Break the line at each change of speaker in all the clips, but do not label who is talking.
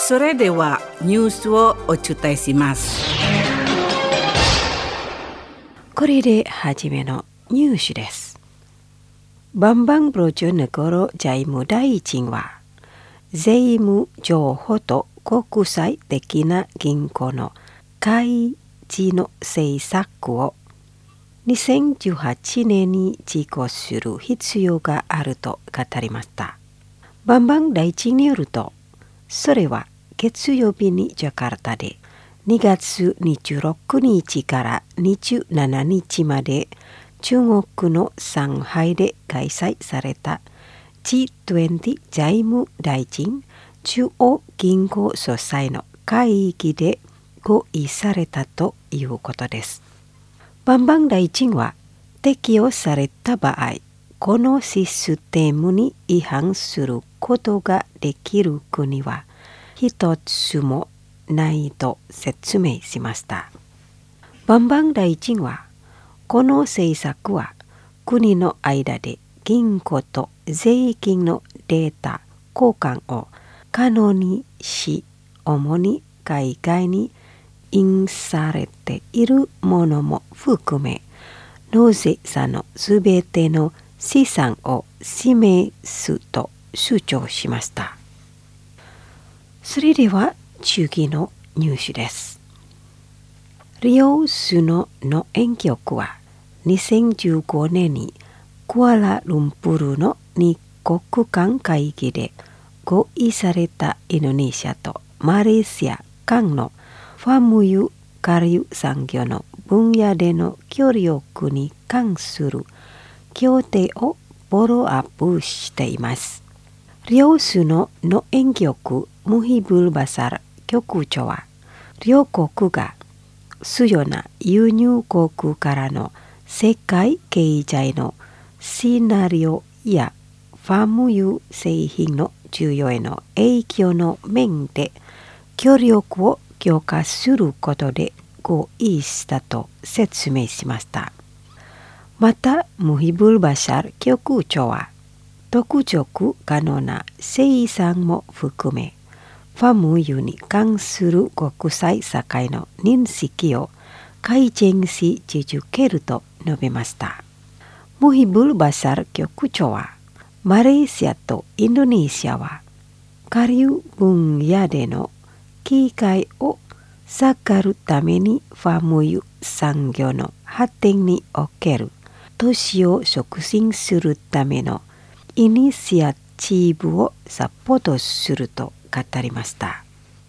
それではニュースをお伝えします。
これで初めのニュースです。バンバンブロジョネゴロ財務大臣は、税務情報と国際的な銀行の開示の政策を2018年に実行する必要があると語りました。バンバン大臣によると、それは月曜日にジャカルタで2月26日から27日まで中国の上海で開催された G20 財務大臣中央銀行総裁の会議で合意されたということです。バンバン大臣は適用された場合、このシステムに違反することができる国は一つもないと説明しました。バンバン大臣は、この政策は国の間で銀行と税金のデータ交換を可能にし、主に海外に印されているものも含め、納税者のすべての資産を示すと主張しました。それでは次のニュースです。リオスの農園局は2015年にクアラルンプールの二国間会議で合意されたインドネシアとマレーシア間のファーム油下流産業の分野での協力に関する協定をフォローアップしています。リオスの農園局ムヒブルバサル局長は、両国が主要な輸入国からの世界経済のシナリオやファーム油製品の需要への影響の面で協力を強化することで合意したと説明しました。また、ムヒブルバシャル局長は、特色可能な生産も含め、ファーム油に関する国際社会の認識を改善し続けると述べました。ムヒブルバシャル局長は、マレーシアとインドネシアは、下流分野での機会を探るためにファーム油産業の発展における投資を促進するためのイニシアチブをサポートすると語りました。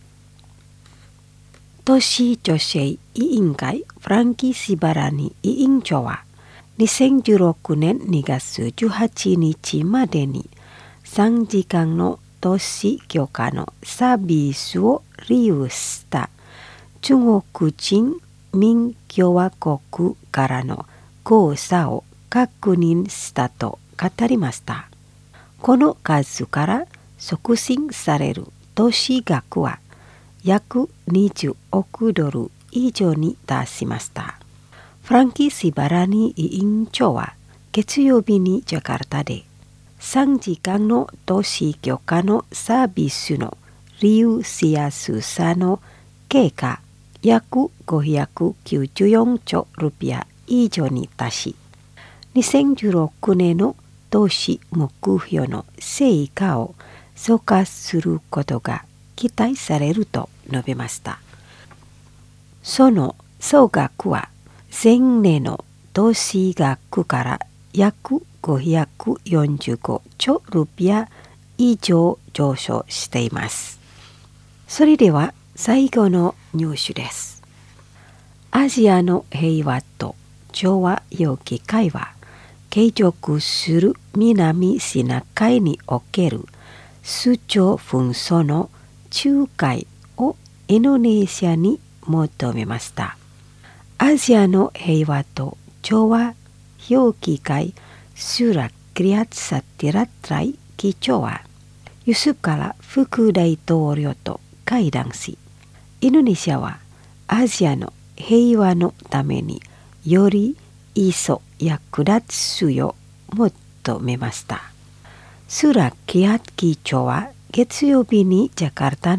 都市女性委員会フランキー・シバラニ委員長は2016年2月18日までに3時間の都市許可のサービスを利用した中国人民共和国からの口座を確認したと語りました。この数から促進される投資額は約20億ドル以上に達しました。フランキー・シバラニ委員長は月曜日にジャカルタで3時間の投資許可のサービスの利用しやすさの結果約594兆ルピア以上に達し、2016年の投資目標の成果を増加することが期待されると述べました。その総額は前年の投資額から約545兆ルピア以上上昇しています。それでは最後のニュースです。アジアの平和と調和協議会は継続する南シナ海における州長紛争の仲介をインドネシアに求めました。アジアの平和と調和協議会スラクリアツサティラトライ議長はユスカラ副大統領と会談し、インドネシアはアジアの平和のためにより一層役立つよう求めました。スラキア議長は月曜日にジャカルタの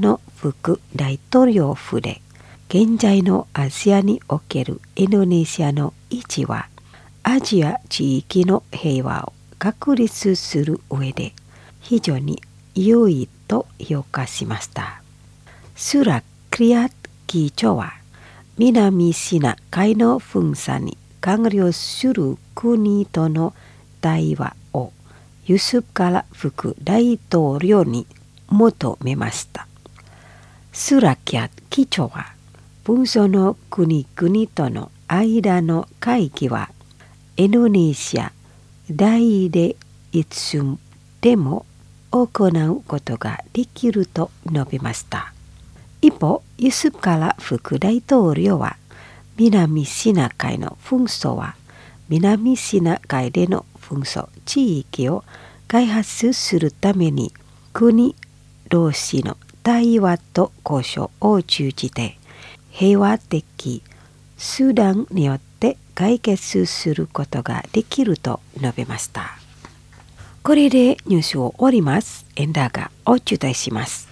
副大統領府で、現在のアジアにおけるインドネシアの位置は、アジア地域の平和を確立する上で非常に優位と評価しました。スラ・クリアッ議長は、南シナ海の封鎖に関与する国との対話をユスフ・カラ副大統領に求めました。スラキャッ議長は、紛争の国々との間の会議はインドネシア大でいつでも行うことができると述べました。一方、ユスフ・カラ副大統領は、南シナ海の紛争は南シナ海での紛争地域を開発するために国同士の対話と交渉を通じて平和的手段によって解決することができると述べました。これでニュースを終わります。エンダーがお伝えします。